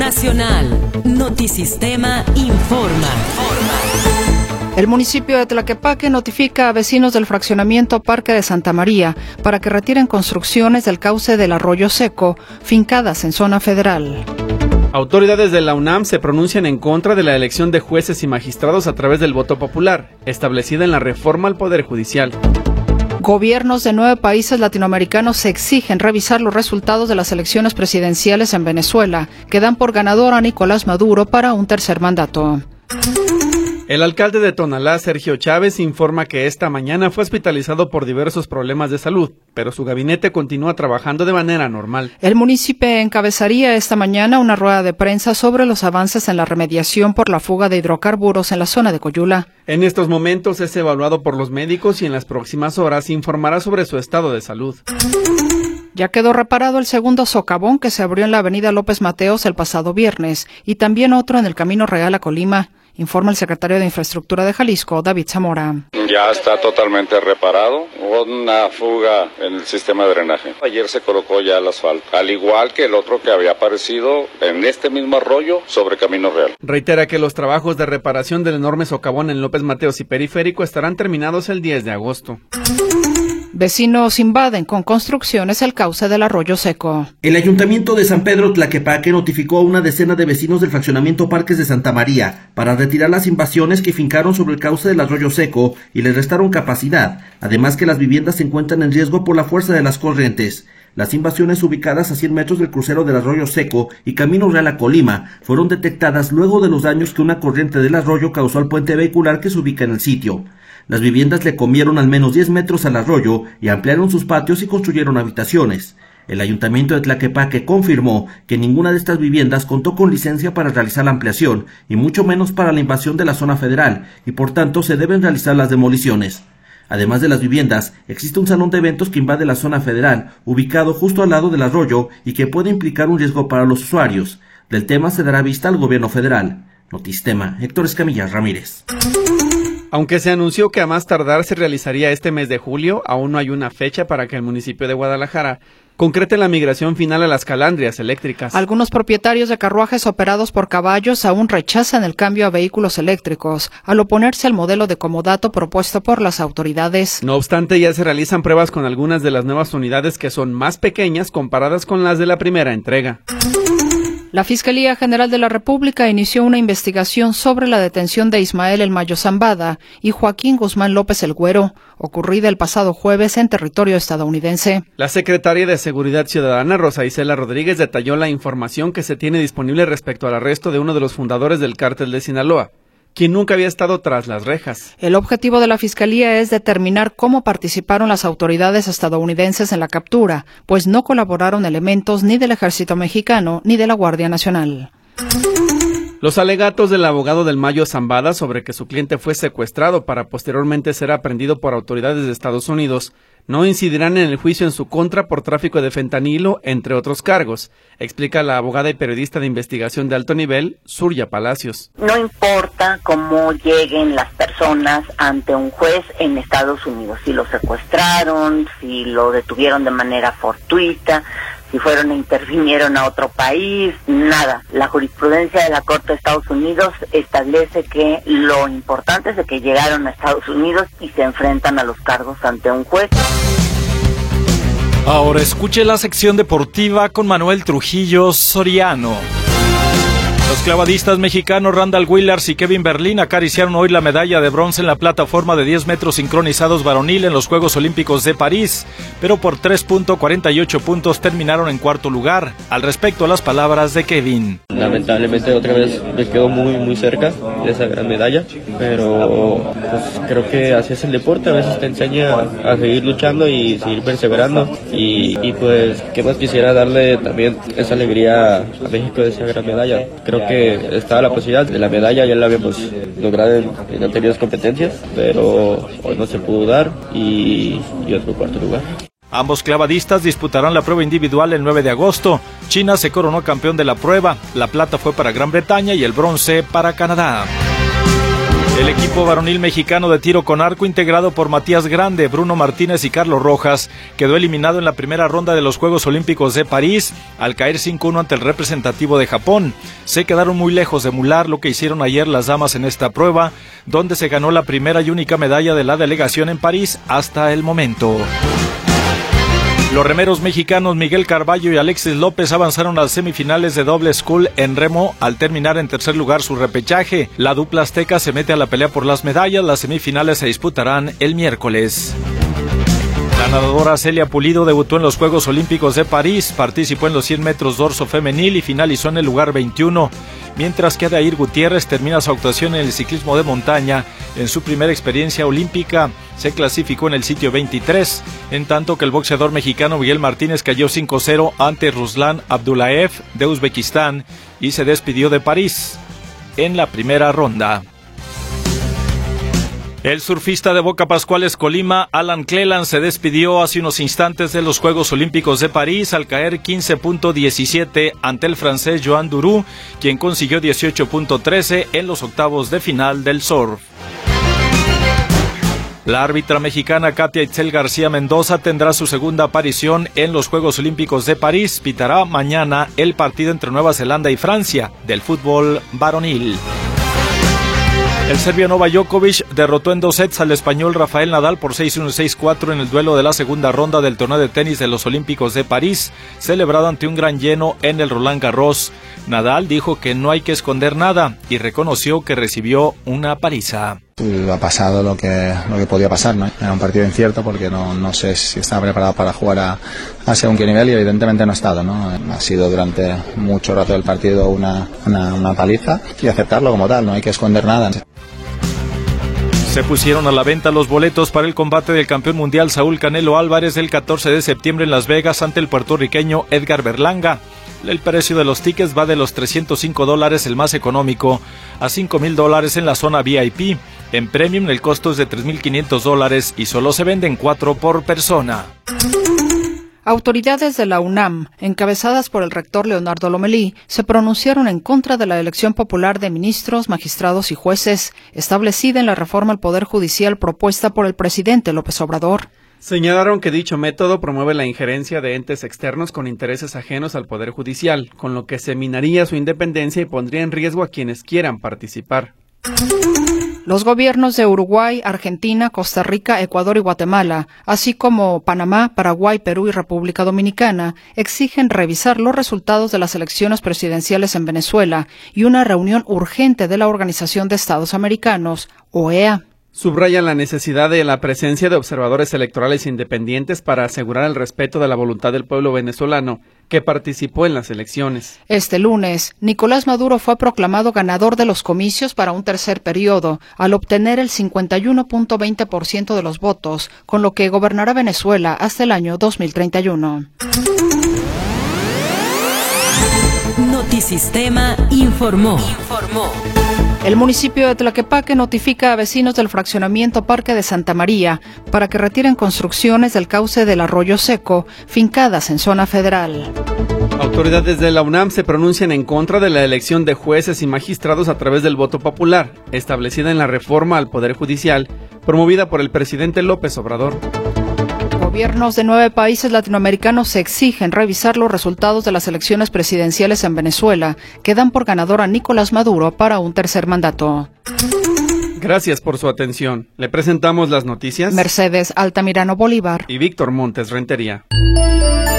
Nacional. Notisistema informa. El municipio de Tlaquepaque notifica a vecinos del fraccionamiento Parque de Santa María para que retiren construcciones del cauce del Arroyo Seco, fincadas en zona federal. Autoridades de la UNAM se pronuncian en contra de la elección de jueces y magistrados a través del voto popular, establecida en la reforma al Poder Judicial. Gobiernos de 9 países latinoamericanos se exigen revisar los resultados de las elecciones presidenciales en Venezuela, que dan por ganador a Nicolás Maduro para un tercer mandato. El alcalde de Tonalá, Sergio Chávez, informa que esta mañana fue hospitalizado por diversos problemas de salud, pero su gabinete continúa trabajando de manera normal. El municipio encabezaría esta mañana una rueda de prensa sobre los avances en la remediación por la fuga de hidrocarburos en la zona de Coyula. En estos momentos es evaluado por los médicos y en las próximas horas informará sobre su estado de salud. Ya quedó reparado el segundo socavón que se abrió en la avenida López Mateos el pasado viernes y también otro en el Camino Real a Colima, informa el secretario de Infraestructura de Jalisco, David Zamora. Ya está totalmente reparado. Hubo una fuga en el sistema de drenaje. Ayer se colocó ya el asfalto, al igual que el otro que había aparecido en este mismo arroyo sobre Camino Real. Reitera que los trabajos de reparación del enorme socavón en López Mateos y Periférico estarán terminados el 10 de agosto. Vecinos invaden con construcciones el cauce del Arroyo Seco. El Ayuntamiento de San Pedro Tlaquepaque notificó a una decena de vecinos del fraccionamiento Parques de Santa María para retirar las invasiones que fincaron sobre el cauce del Arroyo Seco y les restaron capacidad, además que las viviendas se encuentran en riesgo por la fuerza de las corrientes. Las invasiones ubicadas a 100 metros del crucero del Arroyo Seco y Camino Real a Colima fueron detectadas luego de los daños que una corriente del arroyo causó al puente vehicular que se ubica en el sitio. Las viviendas le comieron al menos 10 metros al arroyo y ampliaron sus patios y construyeron habitaciones. El Ayuntamiento de Tlaquepaque confirmó que ninguna de estas viviendas contó con licencia para realizar la ampliación y mucho menos para la invasión de la zona federal y por tanto se deben realizar las demoliciones. Además de las viviendas, existe un salón de eventos que invade la zona federal, ubicado justo al lado del arroyo y que puede implicar un riesgo para los usuarios. Del tema se dará vista al gobierno federal. Notisistema, Héctor Escamilla Ramírez. Aunque se anunció que a más tardar se realizaría este mes de julio, aún no hay una fecha para que el municipio de Guadalajara concrete la migración final a las calandrias eléctricas. Algunos propietarios de carruajes operados por caballos aún rechazan el cambio a vehículos eléctricos, al oponerse al modelo de comodato propuesto por las autoridades. No obstante, ya se realizan pruebas con algunas de las nuevas unidades que son más pequeñas comparadas con las de la primera entrega. La Fiscalía General de la República inició una investigación sobre la detención de Ismael El Mayo Zambada y Joaquín Guzmán López El Güero, ocurrida el pasado jueves en territorio estadounidense. La secretaria de Seguridad Ciudadana, Rosa Isela Rodríguez, detalló la información que se tiene disponible respecto al arresto de uno de los fundadores del cártel de Sinaloa, quien nunca había estado tras las rejas. El objetivo de la Fiscalía es determinar cómo participaron las autoridades estadounidenses en la captura, pues no colaboraron elementos ni del Ejército Mexicano ni de la Guardia Nacional. Los alegatos del abogado del Mayo Zambada sobre que su cliente fue secuestrado para posteriormente ser aprehendido por autoridades de Estados Unidos no incidirán en el juicio en su contra por tráfico de fentanilo, entre otros cargos, explica la abogada y periodista de investigación de alto nivel, Surya Palacios. No importa cómo lleguen las personas ante un juez en Estados Unidos, si lo secuestraron, si lo detuvieron de manera fortuita, si fueron e intervinieron a otro país, nada. La jurisprudencia de la Corte de Estados Unidos establece que lo importante es de que llegaron a Estados Unidos y se enfrentan a los cargos ante un juez. Ahora escuche la sección deportiva con Manuel Trujillo Soriano. Los clavadistas mexicanos Randall Willars y Kevin Berlín acariciaron hoy la medalla de bronce en la plataforma de 10 metros sincronizados varonil en los Juegos Olímpicos de París, pero por 3.48 puntos terminaron en cuarto lugar. Al respecto, las palabras de Kevin. Lamentablemente otra vez me quedo muy cerca de esa gran medalla, pero pues, creo que así es el deporte, a veces te enseña a seguir luchando y seguir perseverando y pues qué más quisiera darle también esa alegría a México de esa gran medalla. Creo que estaba la posibilidad de la medalla, ya la habíamos logrado en anteriores competencias, pero hoy no se pudo dar y otro cuarto lugar. Ambos clavadistas disputarán la prueba individual el 9 de agosto. China se coronó campeón de la prueba. La plata fue para Gran Bretaña y el bronce para Canadá. El equipo varonil mexicano de tiro con arco, integrado por Matías Grande, Bruno Martínez y Carlos Rojas, quedó eliminado en la primera ronda de los Juegos Olímpicos de París al caer 5-1 ante el representativo de Japón. Se quedaron muy lejos de emular lo que hicieron ayer las damas en esta prueba, donde se ganó la primera y única medalla de la delegación en París hasta el momento. Los remeros mexicanos Miguel Carballo y Alexis López avanzaron a las semifinales de doble scull en remo al terminar en tercer lugar su repechaje. La dupla azteca se mete a la pelea por las medallas. Las semifinales se disputarán el miércoles. La nadadora Celia Pulido debutó en los Juegos Olímpicos de París, participó en los 100 metros dorso femenil y finalizó en el lugar 21, mientras que Adair Gutiérrez termina su actuación en el ciclismo de montaña. En su primera experiencia olímpica se clasificó en el sitio 23, en tanto que el boxeador mexicano Miguel Martínez cayó 5-0 ante Ruslan Abdullaev de Uzbekistán y se despidió de París en la primera ronda. El surfista de Boca Pascuales, Colima, Alan Cleland, se despidió hace unos instantes de los Juegos Olímpicos de París al caer 15.17 ante el francés Joan Duru, quien consiguió 18.13 en los octavos de final del surf. La árbitra mexicana Katia Itzel García Mendoza tendrá su segunda aparición en los Juegos Olímpicos de París. Pitará mañana el partido entre Nueva Zelanda y Francia del fútbol varonil. El serbio Novak Djokovic derrotó en 2 sets al español Rafael Nadal por 6-1 y 6-4 en el duelo de la segunda ronda del torneo de tenis de los Olímpicos de París, celebrado ante un gran lleno en el Roland Garros. Nadal dijo que no hay que esconder nada y reconoció que recibió una paliza. Ha pasado lo que podía pasar, ¿no? Era un partido incierto porque no sé si estaba preparado para jugar a según qué nivel y evidentemente no ha estado, ¿no? Ha sido durante mucho rato del partido una paliza y aceptarlo como tal, no hay que esconder nada. Se pusieron a la venta los boletos para el combate del campeón mundial Saúl Canelo Álvarez el 14 de septiembre en Las Vegas ante el puertorriqueño Edgar Berlanga. El precio de los tickets va de los $305, el más económico, a $5,000 en la zona VIP. En Premium el costo es de $3,500 y solo se venden 4 por persona. Autoridades de la UNAM, encabezadas por el rector Leonardo Lomelí, se pronunciaron en contra de la elección popular de ministros, magistrados y jueces, establecida en la reforma al Poder Judicial propuesta por el presidente López Obrador. Señalaron que dicho método promueve la injerencia de entes externos con intereses ajenos al Poder Judicial, con lo que se minaría su independencia y pondría en riesgo a quienes quieran participar. Los gobiernos de Uruguay, Argentina, Costa Rica, Ecuador y Guatemala, así como Panamá, Paraguay, Perú y República Dominicana, exigen revisar los resultados de las elecciones presidenciales en Venezuela y una reunión urgente de la Organización de Estados Americanos, OEA. Subrayan la necesidad de la presencia de observadores electorales independientes para asegurar el respeto de la voluntad del pueblo venezolano que participó en las elecciones. Este lunes, Nicolás Maduro fue proclamado ganador de los comicios para un tercer periodo, al obtener el 51.20% de los votos, con lo que gobernará Venezuela hasta el año 2031. Notisistema informó. El municipio de Tlaquepaque notifica a vecinos del fraccionamiento Parque de Santa María para que retiren construcciones del cauce del Arroyo Seco, fincadas en zona federal. Autoridades de la UNAM se pronuncian en contra de la elección de jueces y magistrados a través del voto popular, establecida en la reforma al Poder Judicial, promovida por el presidente López Obrador. Gobiernos de 9 países latinoamericanos se exigen revisar los resultados de las elecciones presidenciales en Venezuela, que dan por ganador a Nicolás Maduro para un tercer mandato. Gracias por su atención. Le presentamos las noticias. Mercedes Altamirano Bolívar y Víctor Montes Rentería.